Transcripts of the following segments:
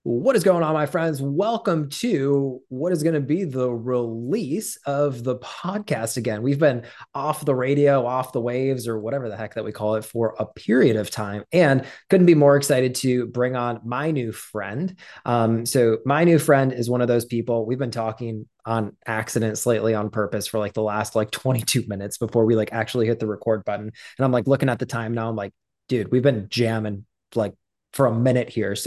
What is going on, my friends? Welcome to what is going to be the release of the podcast again. We've been off the radio, off the waves, or whatever the heck that we call it for a period of time, and couldn't be more excited to bring on my new friend. My new friend is one of those people we've been talking on accident slightly on purpose for like the last like 22 minutes before we like actually hit the record button. And I'm like looking at the time now. I'm like, dude, we've been jamming like for a minute here.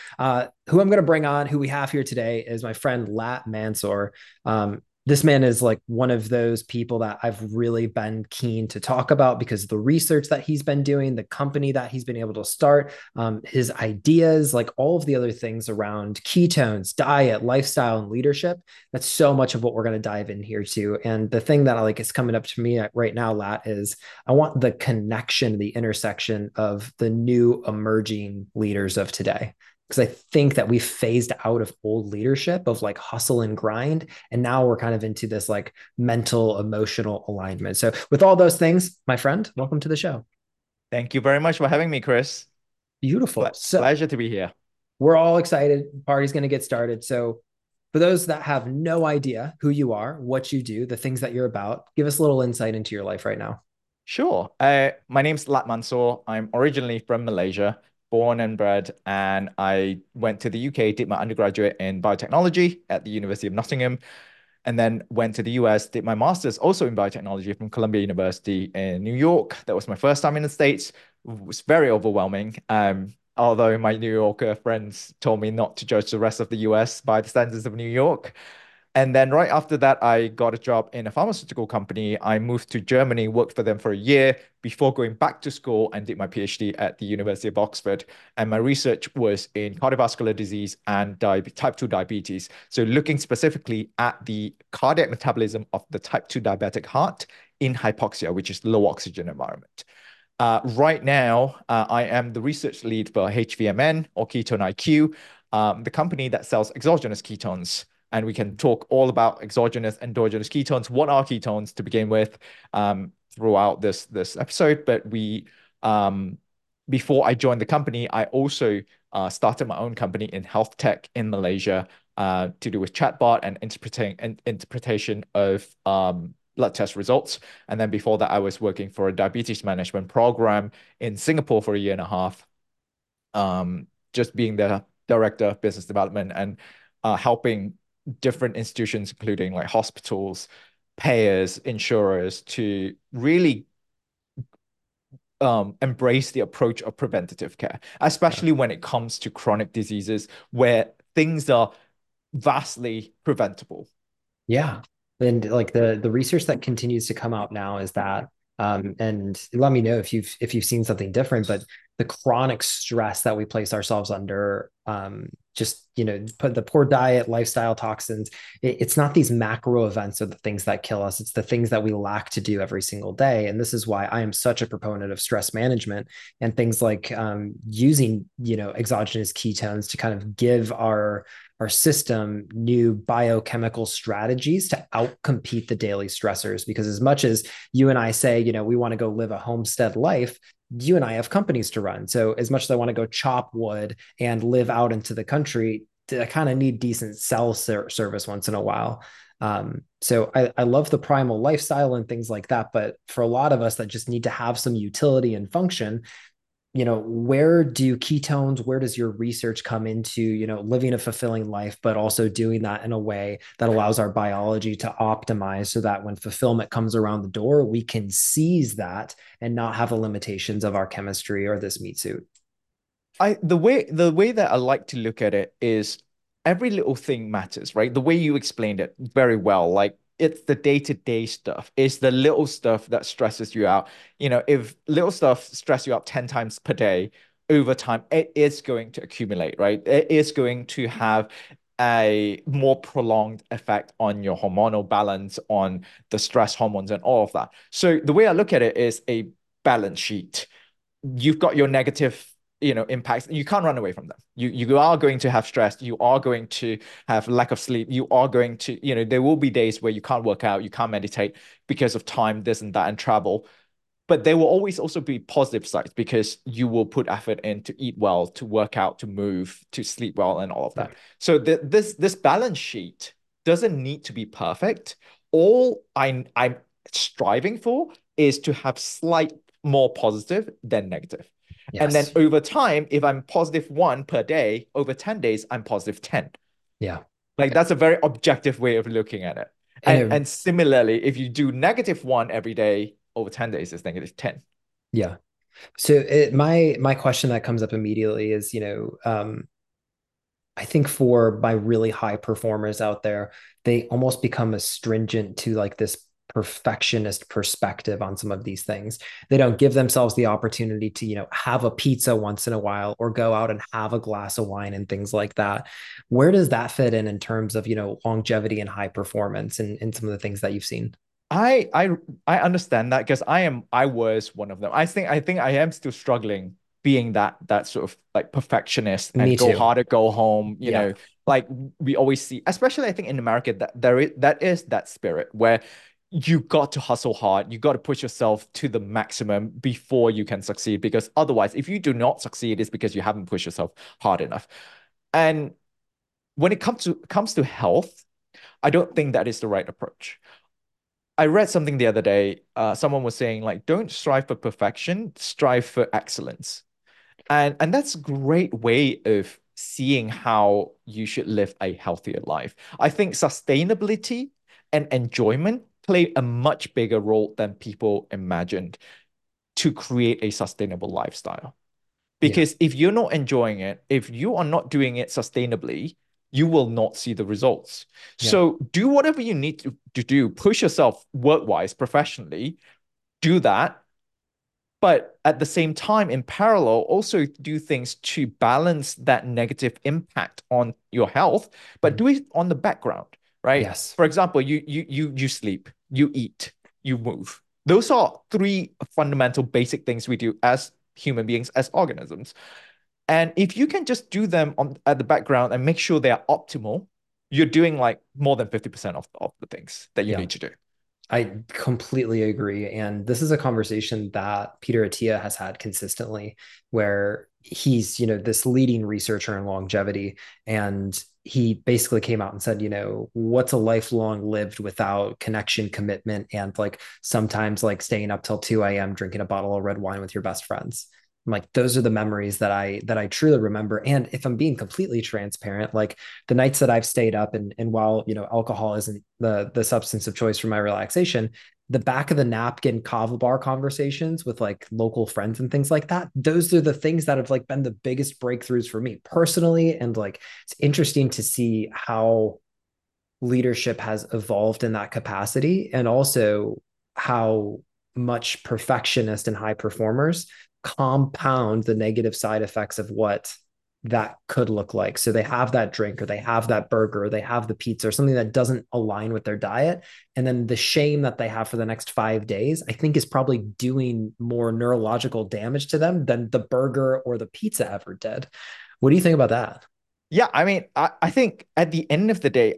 Who I'm going to bring on, who we have here today, is my friend Lat Mansour. This man is like one of those people that I've really been keen to talk about because of the research that he's been doing, the company that he's been able to start, his ideas, like all of the other things around ketones, diet, lifestyle, and leadership. That's so much of what we're going to dive in here to. And the thing that like is coming up to me right now, Lat, is I want the connection, the intersection of the new emerging leaders of today. Because I think that we phased out of old leadership of like hustle and grind. And now we're kind of into this like mental, emotional alignment. So, with all those things, my friend, welcome to the show. Thank you very much for having me, Chris. Beautiful. So, Pleasure to be here. we're all excited. Party's going to get started. So, for those that have no idea who you are, what you do, the things that you're about, give us a little insight into your life right now. Sure. My name's Lat Mansour. I'm originally from Malaysia, born and bred, and I went to the UK, did my undergraduate in biotechnology at the University of Nottingham, and then went to the US, did my master's also in biotechnology from Columbia University in New York. That was my first time in the States. It was very overwhelming. Although my New Yorker friends told me not to judge the rest of the US by the standards of New York. And then right after that, I got a job in a pharmaceutical company. I moved to Germany, worked for them for a year before going back to school and did my PhD at the University of Oxford. And my research was in cardiovascular disease and type 2 diabetes. So looking specifically at the cardiac metabolism of the type 2 diabetic heart in hypoxia, which is low oxygen environment. Right now, I am the research lead for HVMN or Ketone IQ, the company that sells exogenous ketones. And we can talk all about exogenous, endogenous ketones. What are ketones to begin with throughout this episode? But before I joined the company, I also started my own company in health tech in Malaysia to do with chatbot and interpretation of blood test results. And then before that, I was working for a diabetes management program in Singapore for a year and a half, just being the director of business development and helping different institutions, including like hospitals, payers, insurers, to really embrace the approach of preventative care, Yeah. especially when it comes to chronic diseases where things are vastly preventable. Yeah. And like the research that continues to come out now is that and let me know if you've seen something different, but the chronic stress that we place ourselves under, just put the poor diet, lifestyle toxins, it's not these macro events or the things that kill us, it's the things that we lack to do every single day. And this is why I am such a proponent of stress management and things like using exogenous ketones to kind of give our system new biochemical strategies to outcompete the daily stressors. Because as much as you and I say, we want to go live a homestead life, you and I have companies to run. So as much as I want to go chop wood and live out into the country, I kind of need decent cell service once in a while. I love the primal lifestyle and things like that. But for a lot of us that just need to have some utility and function, where do ketones, where does your research come into, living a fulfilling life, but also doing that in a way that allows our biology to optimize so that when fulfillment comes around the door, we can seize that and not have the limitations of our chemistry or this meat suit. The way that I like to look at it is every little thing matters, right? The way you explained it very well, like it's the day-to-day stuff. It's the little stuff that stresses you out. If little stuff stress you out 10 times per day, over time, it is going to accumulate, right? It is going to have a more prolonged effect on your hormonal balance, on the stress hormones and all of that. So the way I look at it is a balance sheet. You've got your negative impacts. You can't run away from them. You are going to have stress. You are going to have lack of sleep. You are going to, there will be days where you can't work out, you can't meditate because of time, this and that, and travel. But there will always also be positive sides because you will put effort in to eat well, to work out, to move, to sleep well, and all of Yeah. that. So this balance sheet doesn't need to be perfect. All I'm striving for is to have slight more positive than negative. And then Yes. over time, if I'm positive one per day, over 10 days, I'm positive 10. Yeah. Like that's a very objective way of looking at it. And And similarly, if you do negative one every day, over 10 days, it's negative 10. yeah. So my question that comes up immediately is, I think for my really high performers out there, they almost become astringent to like this perfectionist perspective on some of these things. They don't give themselves the opportunity to, have a pizza once in a while or go out and have a glass of wine and things like that. Where does that fit in terms of, longevity and high performance and some of the things that you've seen? I I I understand that because I was one of them. I think I am still struggling being that sort of like perfectionist Me and go too. hard or go home, Yeah. like we always see, especially I think in America that that is that spirit where you got to hustle hard, you got to push yourself to the maximum before you can succeed because otherwise if you do not succeed it's because you haven't pushed yourself hard enough. And when it comes to health, I don't think that is the right approach. I read something the other day. Someone was saying like, don't strive for perfection, strive for excellence, and that's a great way of seeing how you should live a healthier life. I think sustainability and enjoyment play a much bigger role than people imagined to create a sustainable lifestyle. Yeah. Because if you're not enjoying it, if you are not doing it sustainably, you will not see the results. Yeah. So do whatever you need to do, push yourself work-wise, professionally, do that. But at the same time, in parallel, also do things to balance that negative impact on your health, but Mhm. do it on the background, right? Yes. For example, you sleep, you eat, you move. Those are three fundamental basic things we do as human beings, as organisms. And if you can just do them on at the background and make sure they are optimal, you're doing like more than 50% of the things that you Yeah. need to do. I completely agree. And this is a conversation that Peter Attia has had consistently, where he's, this leading researcher in longevity. And he basically came out and said, what's a lifelong lived without connection, commitment, and like sometimes like staying up till 2 a.m. drinking a bottle of red wine with your best friends. I'm like, those are the memories that I truly remember. And if I'm being completely transparent, like the nights that I've stayed up and while alcohol isn't the substance of choice for my relaxation, the back of the napkin kava bar conversations with like local friends and things like that, those are the things that have like been the biggest breakthroughs for me personally. And like it's interesting to see how leadership has evolved in that capacity and also how much perfectionist and high performers compound the negative side effects of what that could look like. So they have that drink or they have that burger or they have the pizza or something that doesn't align with their diet. And then the shame that they have for the next 5 days, I think is probably doing more neurological damage to them than the burger or the pizza ever did. What do you think about that? Yeah, I mean, I think at the end of the day,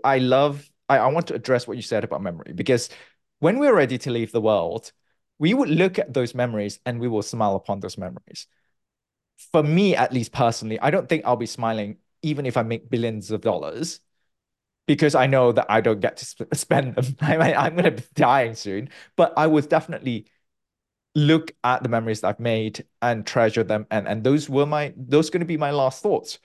I want to address what you said about memory because when we're ready to leave the world, we would look at those memories and we will smile upon those memories. For me, at least personally, I don't think I'll be smiling even if I make billions of dollars because I know that I don't get to spend them. I'm going to be dying soon, but I would definitely look at the memories that I've made and treasure them. And those going to be my last thoughts.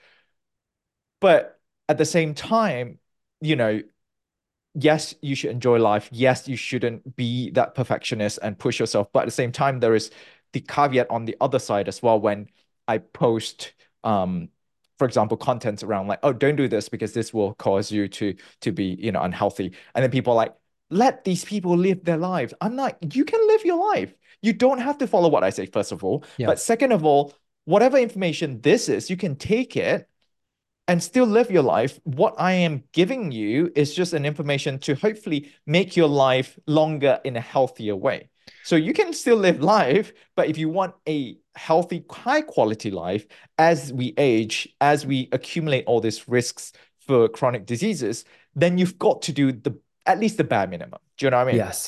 But at the same time, you know, yes, you should enjoy life. Yes, you shouldn't be that perfectionist and push yourself. But at the same time, there is the caveat on the other side as well when I post, for example, content around like, oh, don't do this because this will cause you to be, unhealthy. And then people are like, let these people live their lives. I'm like, you can live your life. You don't have to follow what I say, first of all. Yeah. But second of all, whatever information this is, you can take it and still live your life. What I am giving you is just an information to hopefully make your life longer in a healthier way. So you can still live life, but if you want a healthy, high quality life as we age, as we accumulate all these risks for chronic diseases, then you've got to do the at least the bare minimum. Do you know what I mean? Yes.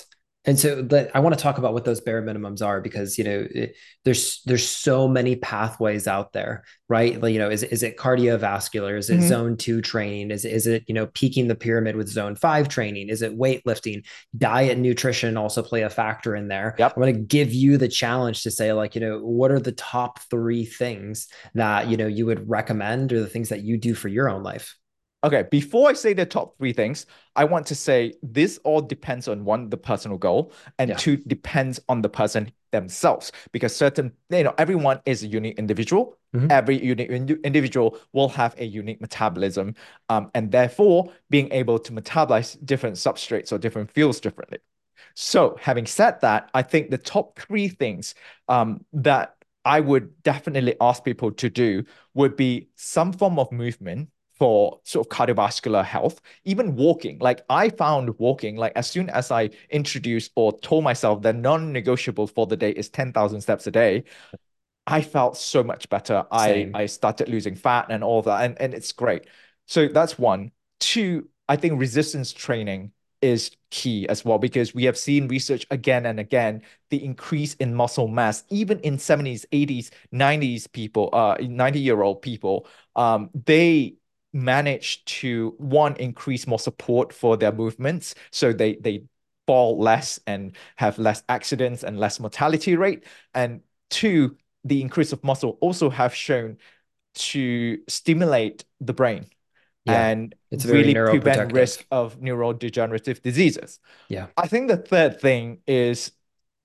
And so I want to talk about what those bare minimums are because there's so many pathways out there, right? Like, is it cardiovascular? Is it Hmm. zone 2 training? Is it peaking the pyramid with zone 5 training? Is it weightlifting? Diet and nutrition also play a factor in there. I'm Yep. going to give you the challenge to say, like, what are the top 3 things that you would recommend, or the things that you do for your own life? Okay, before I say the top three things, I want to say this all depends on one, the personal goal, and Yeah. two, depends on the person themselves. Because everyone is a unique individual. Mhm. Every unique individual will have a unique metabolism, and therefore being able to metabolize different substrates or different fuels differently. So, having said that, I think the top three things that I would definitely ask people to do would be some form of movement for sort of cardiovascular health, even walking. Like I found walking, like as soon as I introduced or told myself that non-negotiable for the day is 10,000 steps a day, I felt so much better. I Same. I started losing fat and all that, and it's great. So that's one. Two, I think resistance training is key as well because we have seen research again and again the increase in muscle mass, even in 70s, 80s, 90s people, 90-year-old people, they manage to one increase more support for their movements, so they fall less and have less accidents and less mortality rate, and two, the increase of muscle also have shown to stimulate the brain Yeah. and It's very really prevent neuroprotective. risk of neurodegenerative diseases. Yeah. I think the third thing is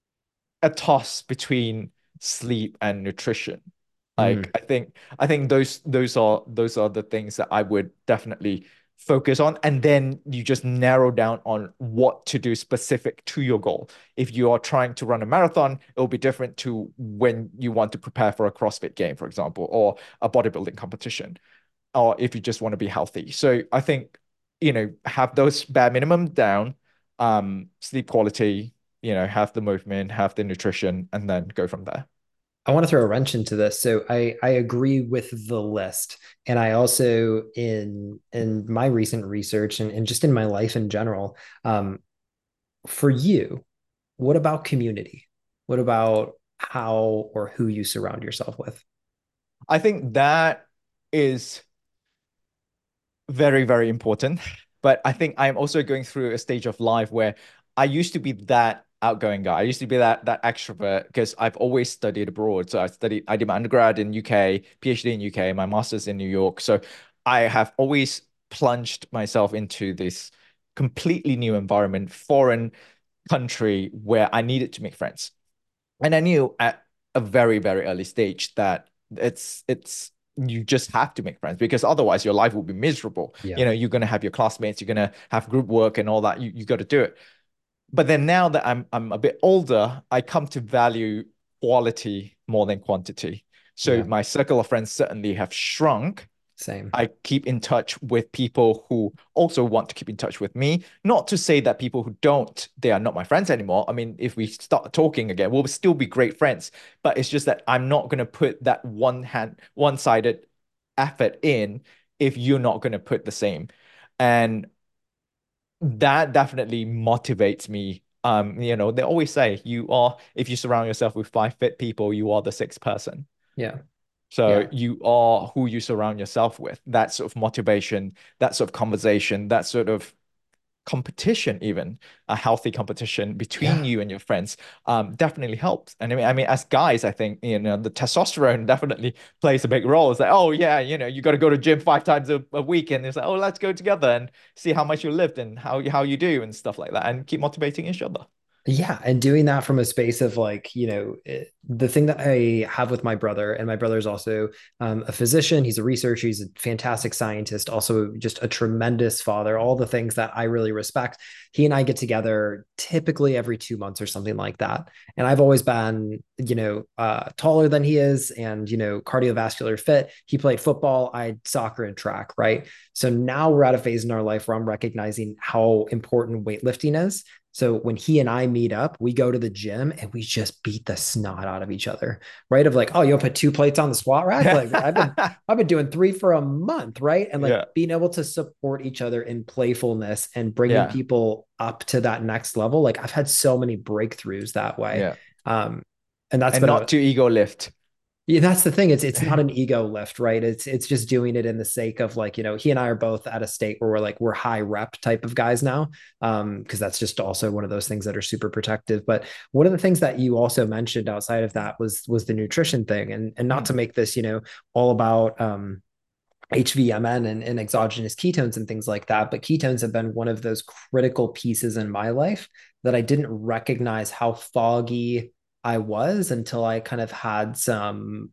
a toss between sleep and nutrition. Like Mm. I think those are the things that I would definitely focus on. And then you just narrow down on what to do specific to your goal. If you are trying to run a marathon, it will be different to when you want to prepare for a CrossFit game, for example, or a bodybuilding competition, or if you just want to be healthy. So I think, have those bare minimum down, sleep quality, have the movement, have the nutrition, and then go from there. I want to throw a wrench into this. So I agree with the list. And I also, in my recent research, and just in my life in general, for you, what about community? What about how or who you surround yourself with? I think that is very, very important. But I think I'm also going through a stage of life where I used to be that outgoing guy. I used to be that extrovert because I've always studied abroad. So I did my undergrad in UK, PhD in UK, my master's in New York. So I have always plunged myself into this completely new environment, foreign country where I needed to make friends. And I knew at a very, very early stage that it's you just have to make friends because otherwise your life will be miserable. Yeah. You're gonna have your classmates, you're gonna have group work and all that. You got to do it. But then now that I'm a bit older, I come to value quality more than quantity. So Yeah. my circle of friends certainly have shrunk. Same. I keep in touch with people who also want to keep in touch with me. Not to say that people who don't, they are not my friends anymore. I mean, if we start talking again, we'll still be great friends. But it's just that I'm not going to put that one-sided effort in if you're not going to put the same. And that definitely motivates me. They always say if you surround yourself with five fit people, you are the sixth person. Yeah. So Yeah. you are who you surround yourself with. That sort of motivation, that sort of conversation, that sort of competition, even a healthy competition between Yeah. you and your friends, definitely helps. And I mean, as guys, I think the testosterone definitely plays a big role. It's like, oh yeah, you got to go to gym 5 times a week, and it's like, oh, let's go together and see how much you lift and how you do and stuff like that, and keep motivating each other. Yeah, and doing that from a space of like, the thing that I have with my brother, and my brother is also a physician. He's a researcher. He's a fantastic scientist, also just a tremendous father, all the things that I really respect. He and I get together typically every 2 months or something like that. And I've always been, taller than he is and, cardiovascular fit. He played football, I soccer and track, right? So now we're at a phase in our life where I'm recognizing how important weightlifting is. So when he and I meet up, we go to the gym and we just beat the snot out of each other, right? Of like, oh, you'll put 2 plates on the squat rack. Like I've been doing 3 for a month, right? And like Yeah. being able to support each other in playfulness and bringing Yeah. people up to that next level. Like I've had so many breakthroughs that way. Yeah. Um, and that's And been not a to ego lift. yeah, that's the thing. It's not an ego lift, right? It's just doing it in the sake of like, he and I are both at a state where we're high rep type of guys now. Because that's just also one of those things that are super protective. But one of the things that you also mentioned outside of that was the nutrition thing. And not Mm, to make this, all about HVMN and exogenous ketones and things like that. But ketones have been one of those critical pieces in my life that I didn't recognize how foggy I was until I kind of had some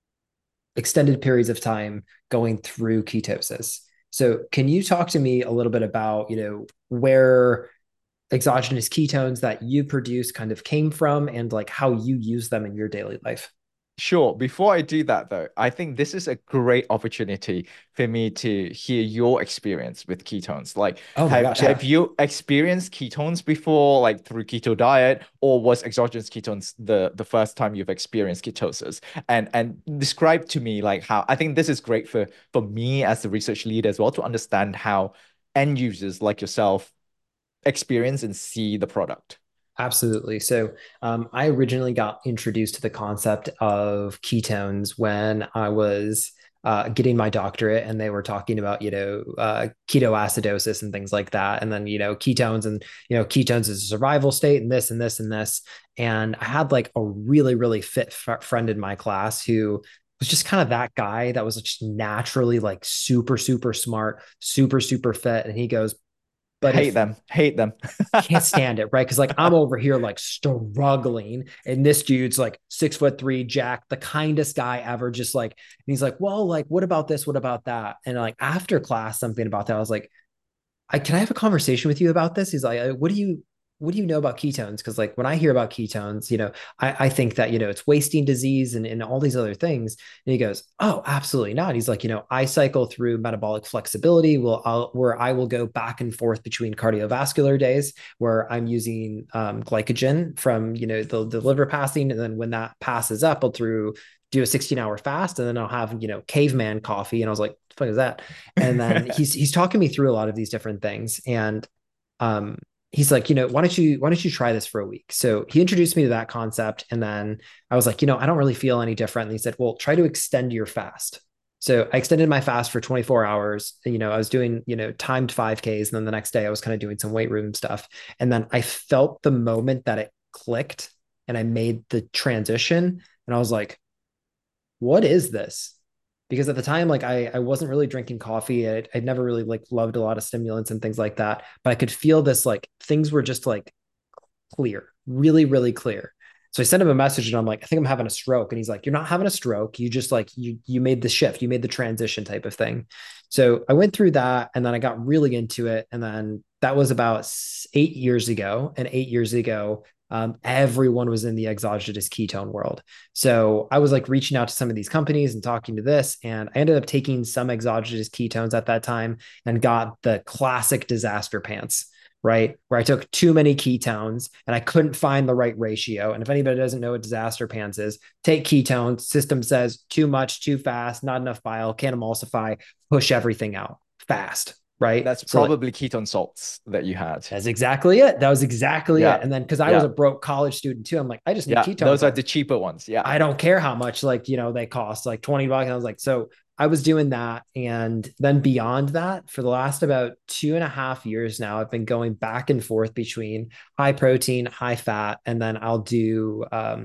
extended periods of time going through ketosis. So, can you talk to me a little bit about, where exogenous ketones that you produce kind of came from and like how you use them in your daily life? Sure. Before I do that, though, I think this is a great opportunity for me to hear your experience with ketones. Like, Oh my have gosh, have yeah. you experienced ketones before, like through keto diet, or was exogenous ketones the first time you've experienced ketosis? And describe to me like how I think this is great for me as the research lead as well to understand how end users like yourself experience and see the product. Absolutely. So, I originally got introduced to the concept of ketones when I was getting my doctorate, and they were talking about, ketoacidosis and things like that. And then, ketones and, ketones is a survival state and this and this and this. And I had like a really, really fit friend in my class who was just kind of that guy that was just naturally like super, super smart, super, super fit. And he goes, but Hate if them, hate them. can't stand it, right? Because like I'm over here like struggling, and this dude's like 6'3", Jack, the kindest guy ever. Just like, and he's like, well, like, what about this? What about that? And like after class, something about that, I was like, can I have a conversation with you about this? He's like, what do you know about ketones? Because like when I hear about ketones, I think that, it's wasting disease and all these other things. And he goes, oh, absolutely not. He's like, I cycle through metabolic flexibility where I will go back and forth between cardiovascular days where I'm using glycogen from, the liver passing. And then when that passes up, I'll do a 16-hour fast, and then I'll have, caveman coffee. And I was like, the fuck is that? And then he's talking me through a lot of these different things. And um, he's like, why don't you try this for a week? So he introduced me to that concept. And then I was like, I don't really feel any different. And he said, well, try to extend your fast. So I extended my fast for 24 hours. I was doing, timed 5Ks. And then the next day I was kind of doing some weight room stuff. And then I felt the moment that it clicked and I made the transition. And I was like, what is this? Because at the time, like I wasn't really drinking coffee. I'd never really like loved a lot of stimulants and things like that. But I could feel this like things were just like clear, really, really clear. So I sent him a message and I'm like, I think I'm having a stroke. And he's like, you're not having a stroke. You just like you made the shift, you made the transition type of thing. So I went through that and then I got really into it. And then that was about 8 years ago. And 8 years ago, everyone was in the exogenous ketone world. So I was like reaching out to some of these companies and talking to this, and I ended up taking some exogenous ketones at that time and got the classic disaster pants, right? Where I took too many ketones and I couldn't find the right ratio. And if anybody doesn't know what disaster pants is, take ketones, system says too much, too fast, not enough bile, can't emulsify, push everything out fast, right? That's So like, probably ketone salts that you had. that's exactly it. That was exactly it. Yeah. And then because I was Yeah. a broke college student too, I'm like, I just need Yeah. ketones. Those are Like, the cheaper ones. Yeah. I don't care how much, like, they cost like $20. And I was like, so I was doing that. And then beyond that, for the last about 2.5 years now, I've been going back and forth between high protein, high fat, and then I'll do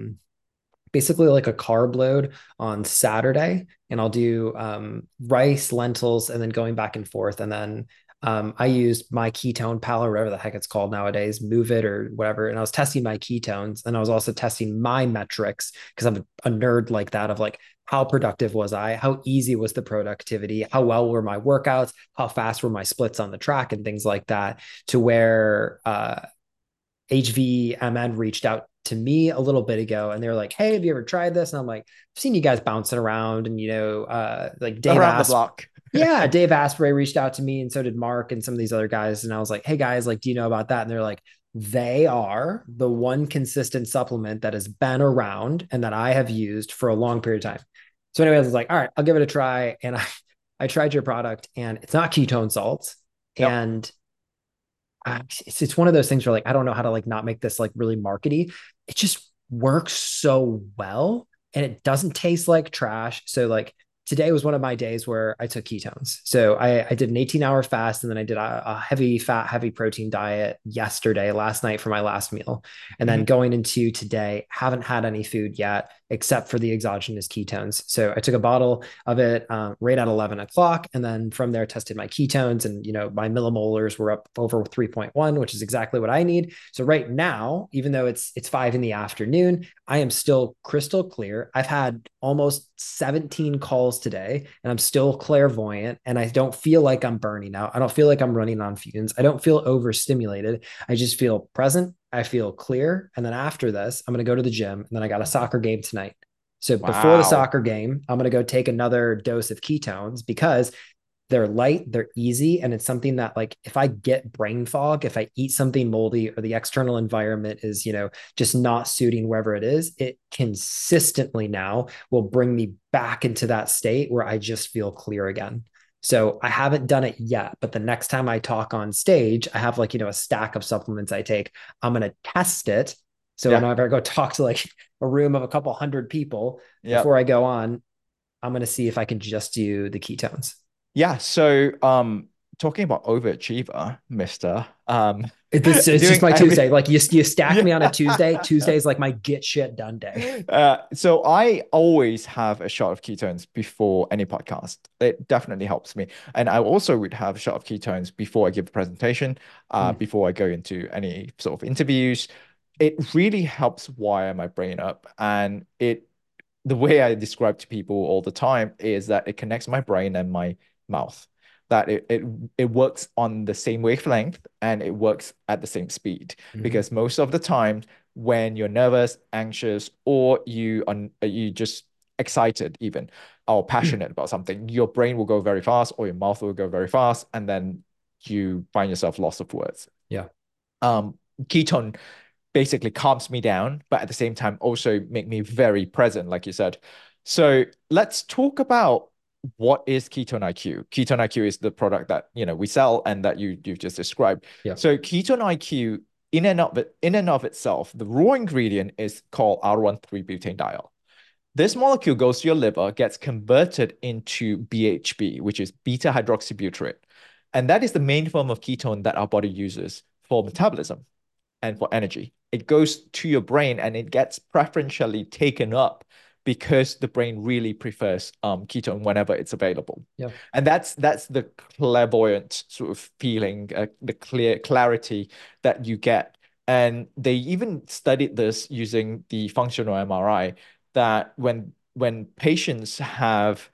basically like a carb load on Saturday, and I'll do rice, lentils, and then going back and forth. And then I used my ketone pal or whatever the heck it's called nowadays, Move It or whatever. And I was testing my ketones, and I was also testing my metrics because I'm a nerd like that of like, how productive was I? How easy was the productivity? How well were my workouts? How fast were my splits on the track and things like that, to where HVMN reached out to me a little bit ago, and they were like, hey, have you ever tried this? And I'm like, I've seen you guys bouncing around, and like Dave Around the asked. block. Yeah, Dave Asprey reached out to me, and so did Mark and some of these other guys. And I was like, hey guys, like, do you know about that? And they're like, They are the one consistent supplement that has been around and that I have used for a long period of time. So, anyways, I was like, all right, I'll give it a try. And I tried your product, and it's not ketone salts. Yep. And it's one of those things where like I don't know how to like not make this like really markety. It just works so well, and it doesn't taste like trash. So like today was one of my days where I took ketones. So I did an 18-hour fast, and then I did a heavy fat, heavy protein diet yesterday, last night for my last meal. And then Mhm. going into today, haven't had any food yet except for the exogenous ketones. So I took a bottle of it right at 11 o'clock. And then from there, tested my ketones, and, my millimolars were up over 3.1, which is exactly what I need. So right now, even though it's 5 in the afternoon, I am still crystal clear. I've had almost 17 calls today, and I'm still clairvoyant, and I don't feel like I'm burning out. I don't feel like I'm running on fumes. I don't feel overstimulated. I just feel present. I feel clear. And then after this, I'm going to go to the gym, and then I got a soccer game tonight. So before the Wow. soccer game, I'm going to go take another dose of ketones because they're light, they're easy, and it's something that like if I get brain fog, if I eat something moldy or the external environment is, just not suiting wherever it is, it consistently now will bring me back into that state where I just feel clear again. So I haven't done it yet, but the next time I talk on stage, I have like, a stack of supplements I take. I'm going to test it. So Yeah. whenever I go talk to like a room of a couple hundred people Yep. before I go on, I'm going to see if I can just do the ketones. Yeah. So, talking about overachiever, Mister, It's just doing my every Tuesday. Like you stack yeah. me on a Tuesday. Tuesday is like my get shit done day. So I always have a shot of ketones before any podcast. It definitely helps me. And I also would have a shot of ketones before I give a presentation, Mm, before I go into any sort of interviews. It really helps wire my brain up. And the way I describe to people all the time is that it connects my brain and my mouth. That it works on the same wavelength and it works at the same speed. mhm. Because most of the time, when you're nervous, anxious, or you just excited even or passionate about something, your brain will go very fast or your mouth will go very fast, and then you find yourself lost of words. Yeah. Um, Ketone basically calms me down, but at the same time also make me very present, like you said. So let's talk about what is Ketone IQ. Ketone IQ is the product that we sell and that you've just described. Yeah. So Ketone IQ in and of itself, the raw ingredient is called R13-butadiene. This molecule goes to your liver, gets converted into BHB, which is beta hydroxybutyrate. And that is the main form of ketone that our body uses for metabolism and for energy. It goes to your brain and it gets preferentially taken up because the brain really prefers ketone whenever it's available. Yeah. And that's the clairvoyant sort of feeling, the clear clarity that you get. And they even studied this using the functional MRI that when patients have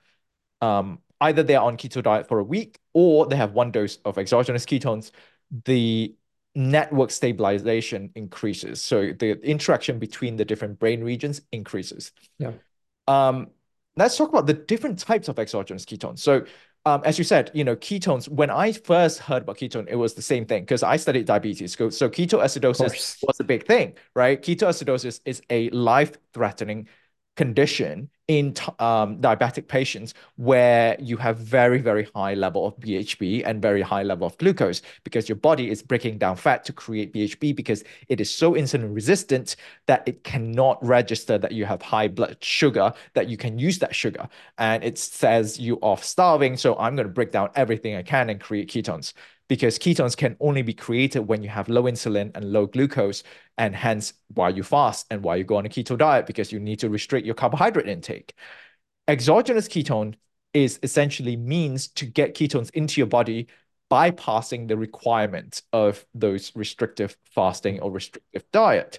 either they're on keto diet for a week or they have one dose of exogenous ketones, the network stabilization increases. So the interaction between the different brain regions increases. Yeah. Um, let's talk about the different types of exogenous ketones. So, as you said, ketones, when I first heard about ketone, it was the same thing because I studied diabetes. So Of ketoacidosis course. was a big thing, right? Ketoacidosis is a life-threatening condition in diabetic patients where you have very, very high level of BHB and very high level of glucose because your body is breaking down fat to create BHB because it is so insulin resistant that it cannot register that you have high blood sugar, that you can use that sugar. And it says you off starving. So I'm going to break down everything I can and create ketones because ketones can only be created when you have low insulin and low glucose, and hence why you fast and why you go on a keto diet because you need to restrict your carbohydrate intake. Exogenous ketone is essentially means to get ketones into your body bypassing the requirement of those restrictive fasting or restrictive diet.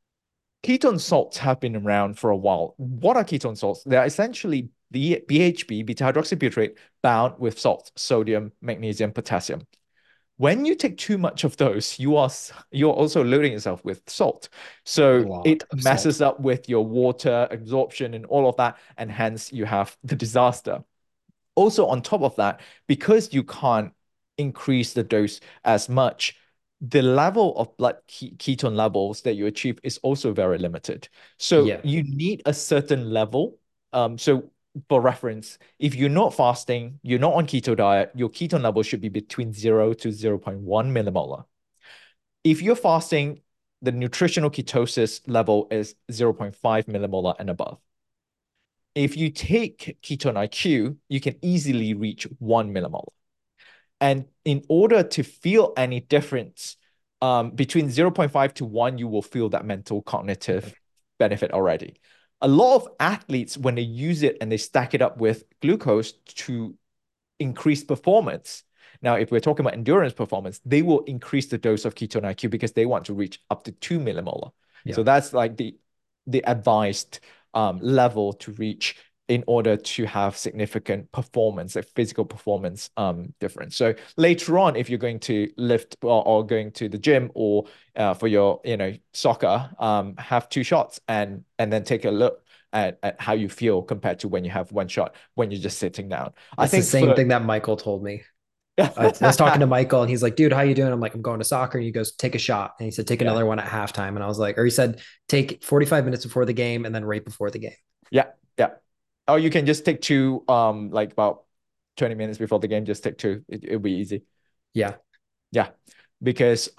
Ketone salts have been around for a while. What are ketone salts? They're essentially the BHB, beta hydroxybutyrate, bound with salts, sodium, magnesium, potassium. When you take too much of those, you're also loading yourself with salt. A So lot it of salt. messes up with your water absorption and all of that, and hence you have the disaster. Also, on top of that, because you can't increase the dose as much, the level of blood ketone levels that you achieve is also very limited. So Yeah. you need a certain level. So for reference, if you're not fasting, you're not on keto diet, your ketone level should be between 0 to 0.1 millimolar. If you're fasting, the nutritional ketosis level is 0.5 millimolar and above. If you take ketone IQ, you can easily reach 1 millimolar. And in order to feel any difference between 0.5 to 1, you will feel that mental cognitive benefit already. A lot of athletes, when they use it and they stack it up with glucose to increase performance. Now, if we're talking about endurance performance, they will increase the dose of ketone IQ because they want to reach up to 2 millimolar. Yeah. So that's like the advised level to reach in order to have significant performance, like physical performance difference. So later on, if you're going to lift or going to the gym or for your soccer, have two shots and then take a look at how you feel compared to when you have one shot when you're just sitting down. I It's the think same for thing that Michael told me. I was talking to Michael and he's like, dude, how you doing? I'm like, I'm going to soccer. And he goes, take a shot. And he said, take yeah, another one at halftime. And I was like, or he said, take 45 minutes before the game and then right before the game. yeah, yeah. Or you can just take two, like about 20 minutes before the game, just take two. It'll be easy. Yeah. Yeah, because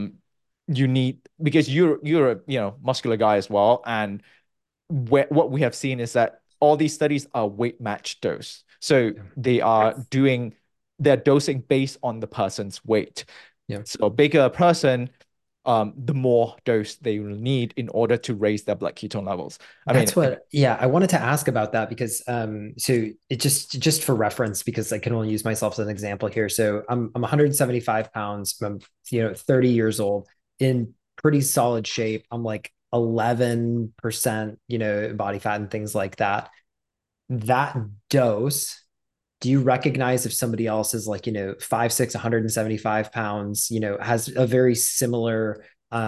because you're a muscular guy as well, and what we have seen is that all these studies are weight match dose. So Yeah. they're dosing based on the person's weight. Yeah. So a bigger person, the more dose they will need in order to raise their blood ketone levels. I mean, That's what, yeah, I wanted to ask about that because so it just for reference, because I can only use myself as an example here. So I'm 175 pounds, I'm 30 years old, in pretty solid shape. I'm like 11%, body fat and things like that. That dose, do you recognize if somebody else is like, 5'6", 175 pounds, has a very similar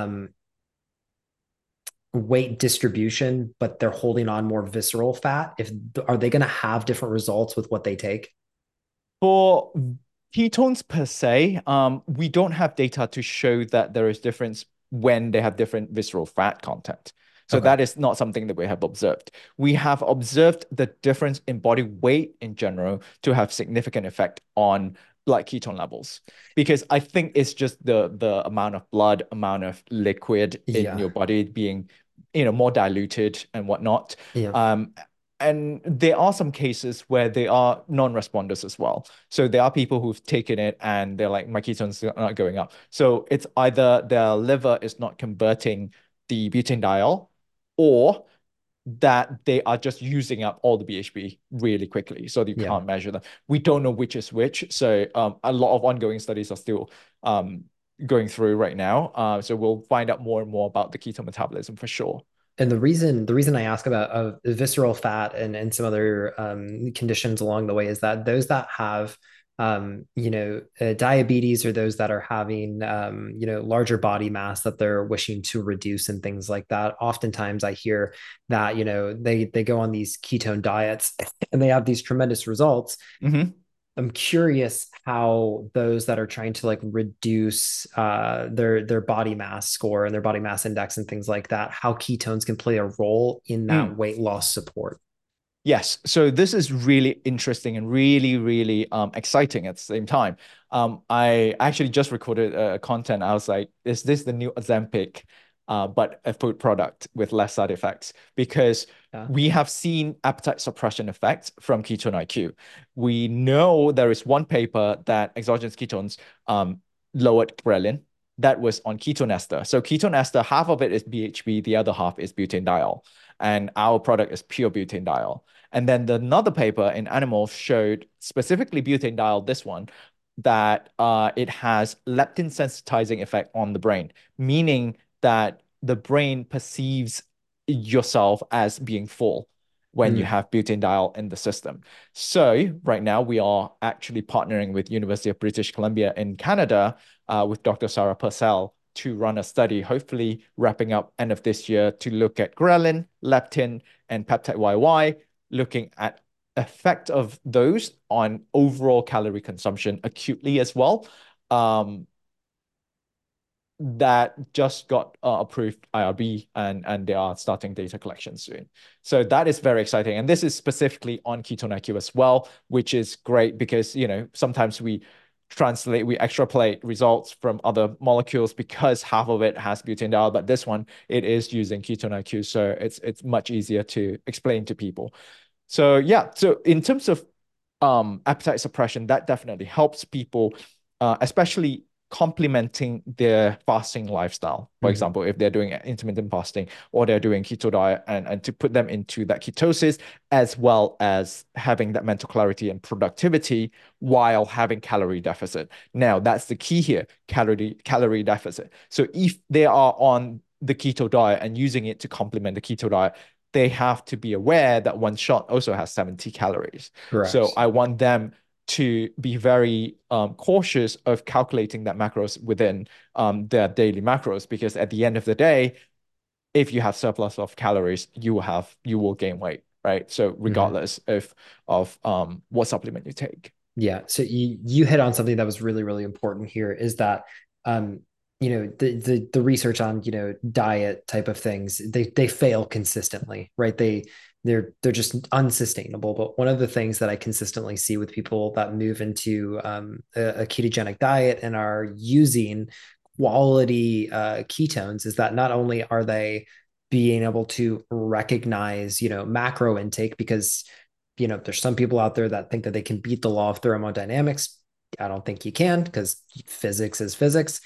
weight distribution, but they're holding on more visceral fat? If are they going to have different results with what they take? for ketones per se, we don't have data to show that there is difference when they have different visceral fat content. So Okay. that is not something that we have observed. We have observed the difference in body weight in general to have significant effect on blood ketone levels, because I think it's just the amount of blood, amount of liquid in Yeah. your body being, more diluted and whatnot. Yeah. Um, and there are some cases where they are non-responders as well. So there are people who've taken it and they're like, my ketones are not going up. So it's either their liver is not converting the butanediol, or that they are just using up all the BHB really quickly. So you Yeah. can't measure them. We don't know which is which. So a lot of ongoing studies are still going through right now. So we'll find out more and more about the ketone metabolism for sure. And the reason I ask about visceral fat and some other conditions along the way is that those that have diabetes, or those that are having larger body mass that they're wishing to reduce and things like that. Oftentimes I hear that they go on these ketone diets and they have these tremendous results. Mhm. I'm curious how those that are trying to like reduce their body mass score and their body mass index and things like that, how ketones can play a role in that Mm. weight loss support. Yes, so this is really interesting and really, really exciting at the same time. I actually just recorded content. I was like, is this the new Ozempic, but a food product with less side effects? Because Yeah. we have seen appetite suppression effects from ketone IQ. We know there is one paper that exogenous ketones lowered ghrelin. That was on ketone ester. So ketone ester, half of it is BHB, the other half is butanediol, and our product is pure butanediol. And then another paper in animals showed specifically butanediol, this one, that it has leptin sensitizing effect on the brain, meaning that the brain perceives yourself as being full when you Mm. have butanediol in the system. So right now we are actually partnering with University of British Columbia in Canada with Dr. Sarah Purcell to run a study, hopefully wrapping up end of this year, to look at ghrelin, leptin, and peptide YY, looking at effect of those on overall calorie consumption acutely as well. Um, that just got approved IRB, and they are starting data collection soon. So that is very exciting. And this is specifically on Ketone IQ as well, which is great because, sometimes we extrapolate results from other molecules because half of it has butanediol, but this one, it is using Ketone IQ. So it's much easier to explain to people. So yeah, so in terms of appetite suppression, that definitely helps people, especially complementing their fasting lifestyle. For Mhm. example, if they're doing intermittent fasting or they're doing keto diet, and to put them into that ketosis, as well as having that mental clarity and productivity while having calorie deficit. Now, that's the key here, calorie deficit. So if they are on the keto diet and using it to complement the keto diet, they have to be aware that one shot also has 70 calories. So Correct. I want them to be very cautious of calculating that macros within their daily macros, because at the end of the day, if you have surplus of calories, you will gain weight, right? So Mhm. regardless of what supplement you take. Yeah. So you hit on something that was really, really important here is that um, the research on, diet type of things, they fail consistently, right? They're just unsustainable. But one of the things that I consistently see with people that move into a ketogenic diet and are using quality ketones is that not only are they being able to recognize, macro intake, because there's some people out there that think that they can beat the law of thermodynamics. I don't think you can, because physics is physics.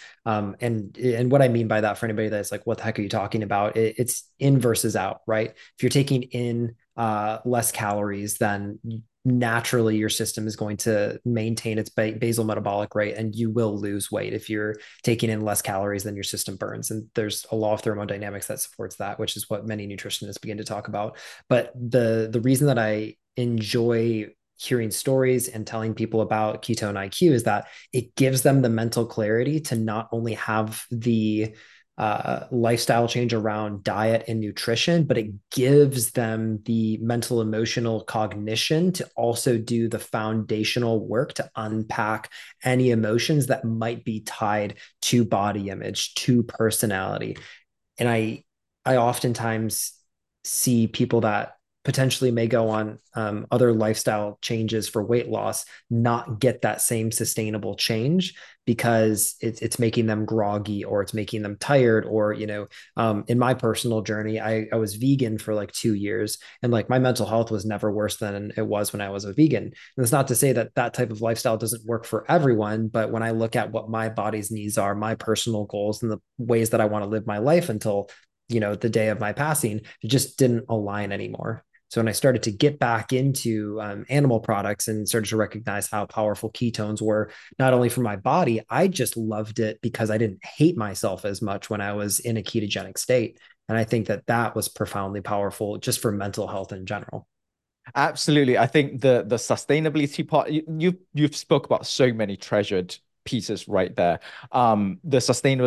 And what I mean by that, for anybody that's like, what the heck are you talking about? It's in versus out, right? If you're taking in less calories, then naturally your system is going to maintain its basal metabolic rate, and you will lose weight if you're taking in less calories than your system burns. And there's a law of thermodynamics that supports that, which is what many nutritionists begin to talk about. But the reason that I enjoy hearing stories and telling people about Ketone IQ is that it gives them the mental clarity to not only have the lifestyle change around diet and nutrition, but it gives them the mental, emotional cognition to also do the foundational work to unpack any emotions that might be tied to body image, to personality. And I oftentimes see people that potentially may go on other lifestyle changes for weight loss not get that same sustainable change because it's making them groggy, or it's making them tired, or in my personal journey, I was vegan for like 2 years, and like my mental health was never worse than it was when I was a vegan. And it's not to say that that type of lifestyle doesn't work for everyone, but when I look at what my body's needs are, my personal goals, and the ways that I want to live my life until the day of my passing, it just didn't align anymore. So when I started to get back into animal products and started to recognize how powerful ketones were, not only for my body, I just loved it because I didn't hate myself as much when I was in a ketogenic state. And I think that that was profoundly powerful just for mental health in general. Absolutely. I think the sustainability part, you've spoke about so many treasured pieces right there. The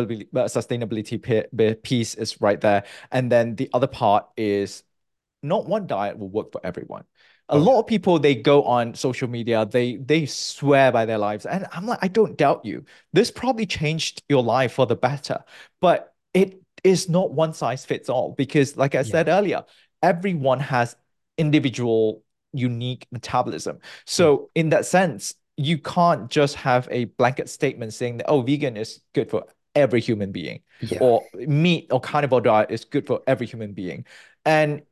sustainability piece is right there. And then the other part is not one diet will work for everyone. A Oh lot yeah. of people, they go on social media, they swear by their lives. And I'm like, I don't doubt you. This probably changed your life for the better. But it is not one size fits all, because like I Yeah. said earlier, everyone has individual unique metabolism. Mm. So in that sense, you can't just have a blanket statement saying that, oh, vegan is good for every human being, Yeah. or meat or carnivore diet is good for every human being. And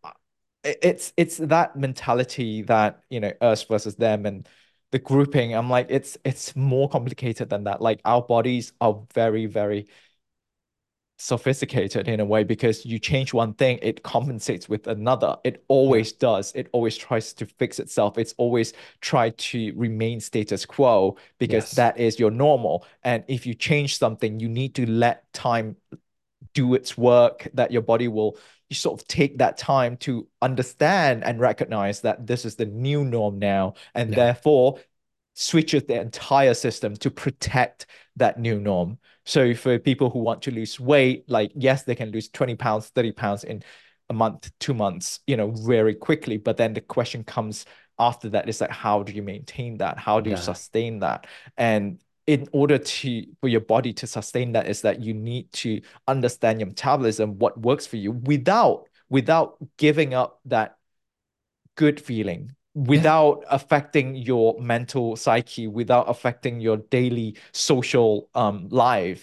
it's that mentality that, us versus them, and the grouping. I'm like, it's more complicated than that. Like, our bodies are very, very sophisticated in a way, because you change one thing, it compensates with another. It Yeah. always does. It always tries to fix itself. It's always tried to remain status quo, because Yes. that is your normal. And if you change something, you need to let time do its work, that your body will, you sort of take that time to understand and recognize that this is the new norm now, and Yeah. therefore switches the entire system to protect that new norm. So for people who want to lose weight, like, yes, they can lose 20 pounds, 30 pounds in a month, 2 months, very quickly. But then the question comes after that is like, how do you maintain that? How do you Yeah. sustain that? And in order to for your body to sustain that is that you need to understand your metabolism, what works for you without giving up that good feeling, Yeah. without affecting your mental psyche, without affecting your daily social life.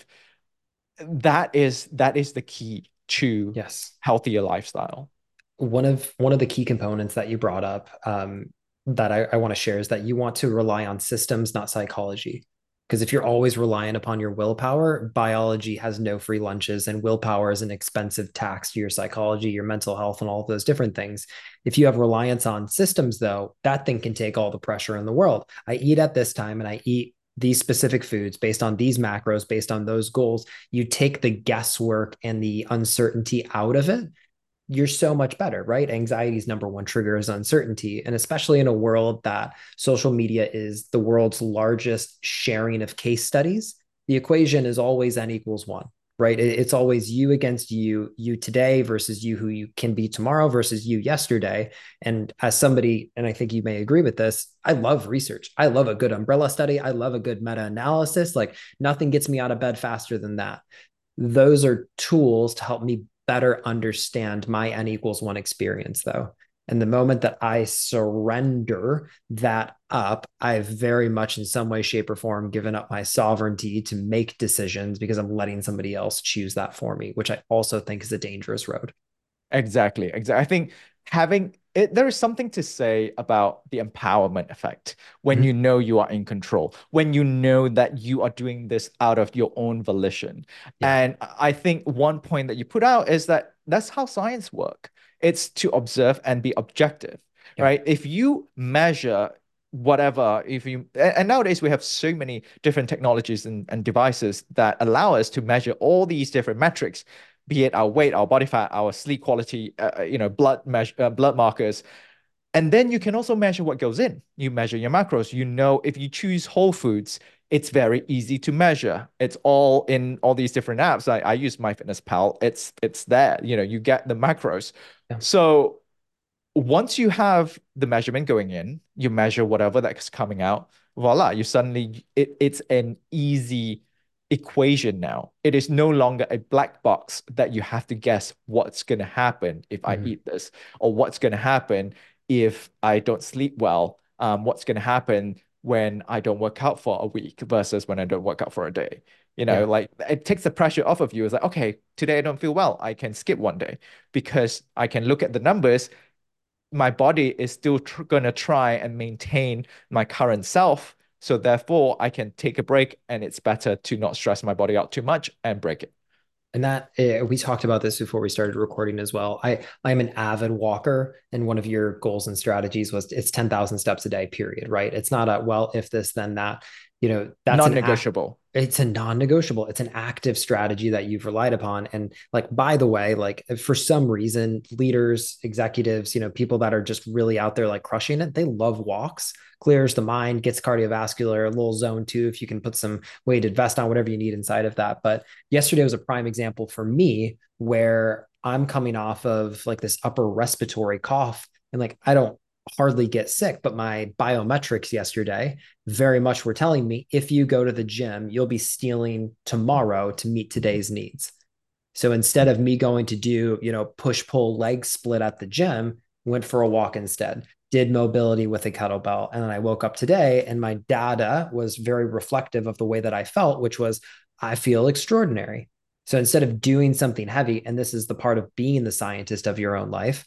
That is the key to Yes. healthier lifestyle. One of the key components that you brought up, that I want to share, is that you want to rely on systems, not psychology. Because if you're always reliant upon your willpower, biology has no free lunches, and willpower is an expensive tax to your psychology, your mental health, and all of those different things. If you have reliance on systems, though, that thing can take all the pressure in the world. I eat at this time and I eat these specific foods based on these macros, based on those goals. You take the guesswork and the uncertainty out of it, you're so much better, right? Anxiety's number one trigger is uncertainty. And especially in a world that social media is the world's largest sharing of case studies, the equation is always n equals one, right? It's always you against you, you today versus you who you can be tomorrow versus you yesterday. And as somebody, and I think you may agree with this, I love research. I love a good umbrella study. I love a good meta analysis. Like nothing gets me out of bed faster than that. Those are tools to help me better understand my n equals one experience, though. And the moment that I surrender that up, I've very much, in some way, shape, or form, given up my sovereignty to make decisions because I'm letting somebody else choose that for me, which I also think is a dangerous road. Exactly, exactly. I think having it, there is something to say about the empowerment effect when Mhm. you know you are in control, when you know that you are doing this out of your own volition. Yeah. And I think one point that you put out is that that's how science work. It's to observe and be objective, Yeah. right? If you measure whatever, if you and nowadays we have so many different technologies and devices that allow us to measure all these different metrics, be it our weight, our body fat, our sleep quality, blood markers. And then you can also measure what goes in. You measure your macros. You know, if you choose whole foods, it's very easy to measure. It's all in all these different apps. I use MyFitnessPal. It's there. You know, you get the macros. Yeah. So once you have the measurement going in, you measure whatever that's coming out, voila, you suddenly it's an easy equation now. It is no longer a black box that you have to guess what's going to happen if I Mhm. eat this, or what's going to happen if I don't sleep well, what's going to happen when I don't work out for a week versus when I don't work out for a day. You know, Yeah. like it takes the pressure off of you. It's like, okay, today I don't feel well. I can skip one day because I can look at the numbers. My body is still going to try and maintain my current self. So therefore, I can take a break, and it's better to not stress my body out too much and break it. And that we talked about this before we started recording as well. I'm an avid walker, and one of your goals and strategies was it's 10,000 steps a day, period, right? It's not a, well, if this then that. That's an act. Non-negotiable. It's a non-negotiable. It's an active strategy that you've relied upon. And like, by the way, like for some reason, leaders, executives, people that are just really out there like crushing it, they love walks. Clears the mind, gets cardiovascular, a little zone too, if you can put some weighted vest on, whatever you need inside of that. But yesterday was a prime example for me where I'm coming off of like this upper respiratory cough, and like I don't hardly get sick, but my biometrics yesterday very much were telling me if you go to the gym, you'll be stealing tomorrow to meet today's needs. So instead of me going to do, push pull leg split at the gym, went for a walk instead, did mobility with a kettlebell. And then I woke up today and my data was very reflective of the way that I felt, which was I feel extraordinary. So instead of doing something heavy, and this is the part of being the scientist of your own life,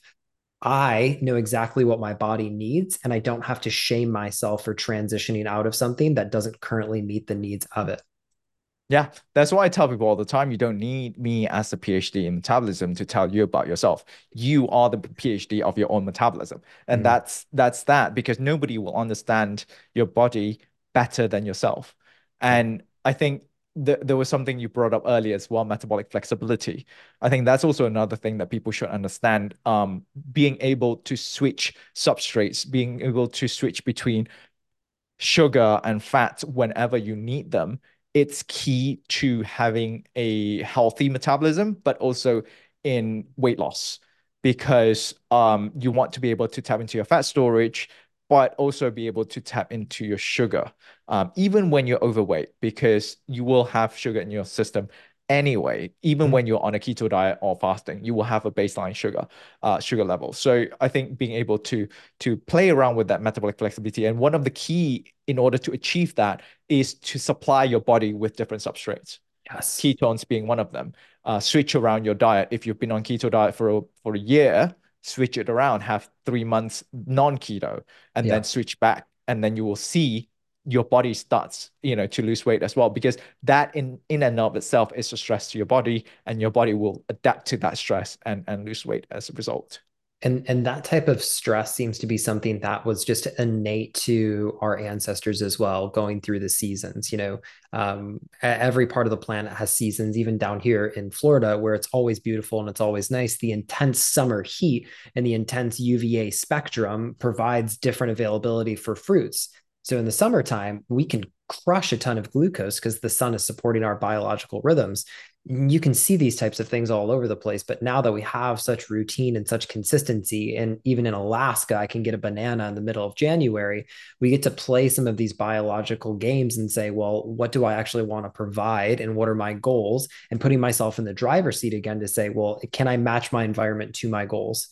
I know exactly what my body needs, and I don't have to shame myself for transitioning out of something that doesn't currently meet the needs of it. Yeah, that's why I tell people all the time. You don't need me as a PhD in metabolism to tell you about yourself. You are the PhD of your own metabolism. And Mm, that's that, because nobody will understand your body better than yourself. yeah. And I think there was something you brought up earlier as well, metabolic flexibility. I think that's also another thing that people should understand. Being able to switch substrates, being able to switch between sugar and fat whenever you need them, it's key to having a healthy metabolism, but also in weight loss, because you want to be able to tap into your fat storage. but also be able to tap into your sugar, even when you're overweight, because you will have sugar in your system anyway. Even when you're on a keto diet or fasting, you will have a baseline sugar level. So I think being able to play around with that metabolic flexibility, and one of the key in order to achieve that is to supply your body with different substrates, Yes. ketones being one of them. Switch around your diet. If you've been on keto diet for a year, switch it around, have 3 months non-keto, and then Yeah. switch back. And then you will see your body starts, to lose weight as well, because that in and of itself is a stress to your body, and your body will adapt to that stress and lose weight as a result. And that type of stress seems to be something that was just innate to our ancestors as well, going through the seasons. Every part of the planet has seasons, even down here in Florida, where it's always beautiful and it's always nice. The intense summer heat and the intense UVA spectrum provides different availability for fruits. So in the summertime, we can crush a ton of glucose because the sun is supporting our biological rhythms. You can see these types of things all over the place. But now that we have such routine and such consistency, and even in Alaska, I can get a banana in the middle of January, we get to play some of these biological games and say, well, what do I actually want to provide? And what are my goals? And putting myself in the driver's seat again to say, well, can I match my environment to my goals?